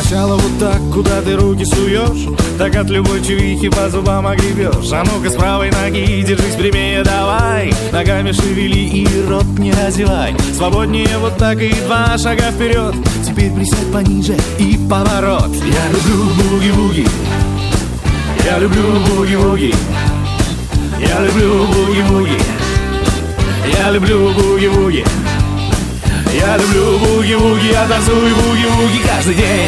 Сначала вот так, куда ты руки суешь, так от любой чувихи по зубам огребешь. А ну-ка с правой ноги держись прямее давай, ногами шевели и рот не разевай. Свободнее вот так и 2 шага вперед. Теперь присядь пониже и поворот. Я люблю буги-буги, я люблю буги-буги, я люблю буги-буги, я люблю буги-буги, я люблю буги-буги, я танцую буги-буги каждый день.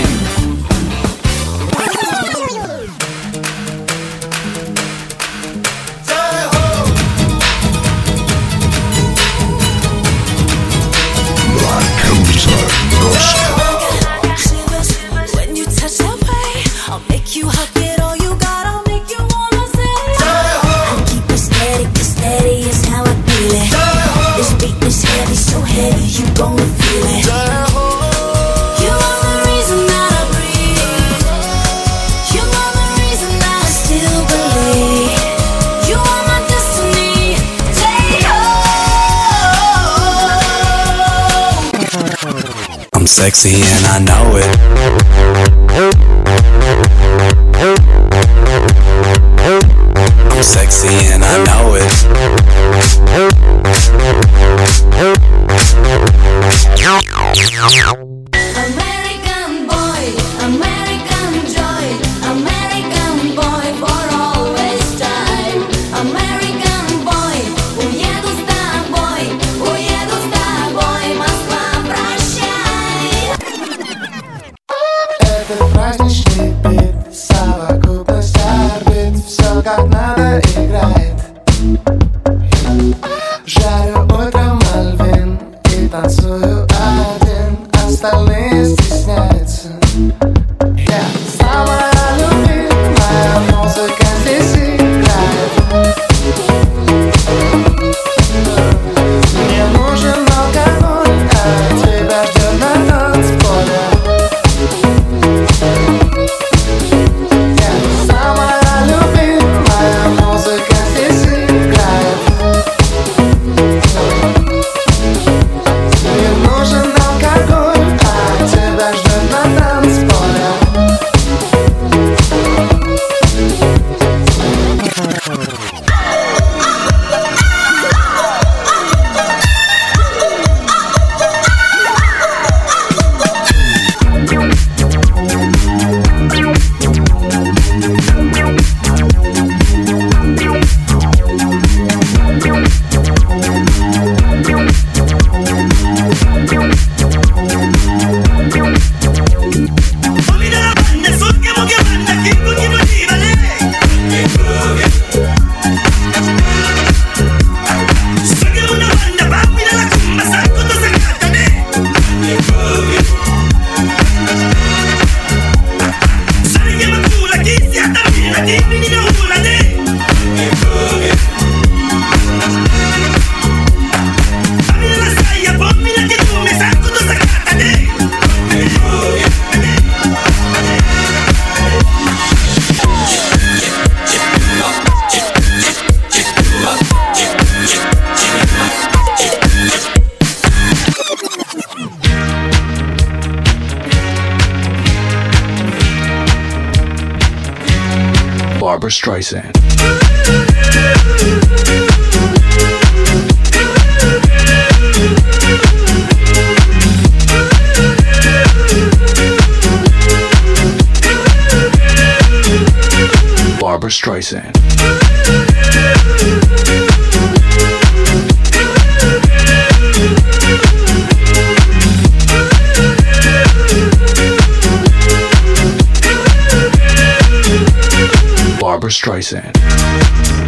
Sexy and I know it. I'm sexy and I know it. American boy, American joy, American boy for always time. American boy, уеду с тобой, Москва, прощай. Это праздничный бит, совокупность орбит, все как надо играет. Жарю утром Мальвин и танцую один, остальные стесняются. Я самая любимая музыка здесь играет. Мне нужен алкоголь, а тебя ждет на танцполе. Я самая любимая музыка здесь играет. Мне нужен алкоголь, а тебя ждет на танцполе. Barbra Streisand. Barbra Streisand. Barbra Streisand.